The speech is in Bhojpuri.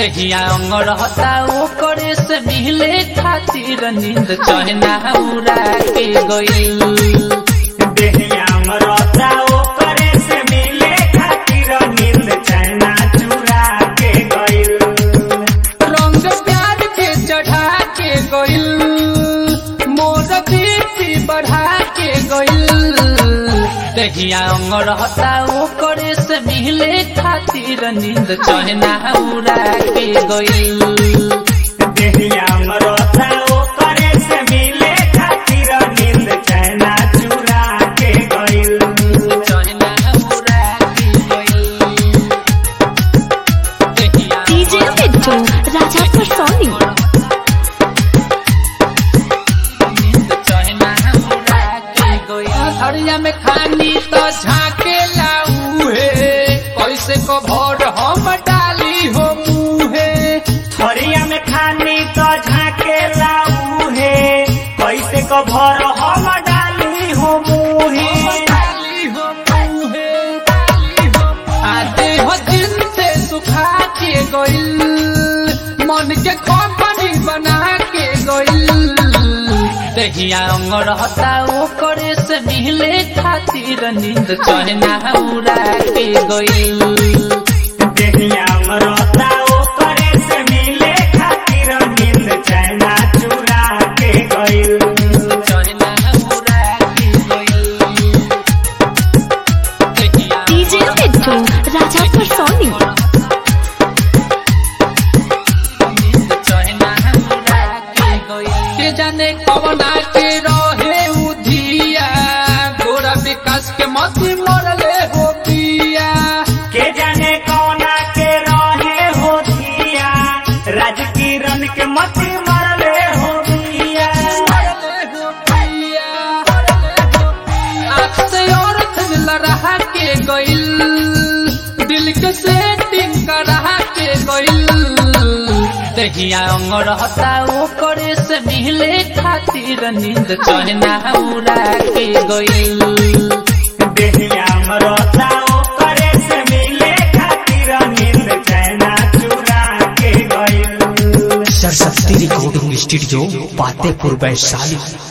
दहिया अंग रहता वो करे से मिले खातिर नींद चहना उड़ा के गइल। दहिया अंग रहता वो करे से मिले खातिर नींद चैना चुरा के गइल। रंग प्यार के चढ़ा के गइल, मोर बीपी बढ़ा के गइल। दहिया अंग रहता वो करे से मिले खातिर नींद चहना उड़ा के गइल। दहिया अंग रहता वो करे से मिले खातिर नींद चैना चुरा के गइल। चहना उड़ा के गइल। दहिया DJ Mittu, Rajapur Sony। हरिया में खानी तो झाके लाऊहे, कैसे को भोर हम डाली हो मुहे। थरिया में खानी तो झाके लाऊ है, कैसे को भर हम डाली हो मुहे। डाली हो मुहे, डाली हो मुहे। आते हो दिन से सुखा के गइल, मन के कंपनी बना के गइल। दहिया अंग रहता वो करे से मिले खातिर नींद चहना उड़ा के गइल। दहिया अंग रहता वो करे से मिले खातिर नींद चैना चुरा के गइल। चहना उड़ा के गइल। दहिया DJ Mittu, Rajapur Sony। के जाने कवना के रहे उधिया, गोरा विकास के मती मरले हो पिया। के जाने कौना के रहे हो धिया, राज किरण के मती मरले हो दिया। मरले हो पिया, आँख से औरत लड़ा के गइल, दिल के सेटिंग करा के गइल। दहिया अंग रहता वो करे से मिले खातिर नींद चहना उड़ा के गइल। दहिया अंग रहता वो करे से मिले खातिर नींद चैना चुरा के गइल। Saraswati recording studio, Fatehpur Vaishali.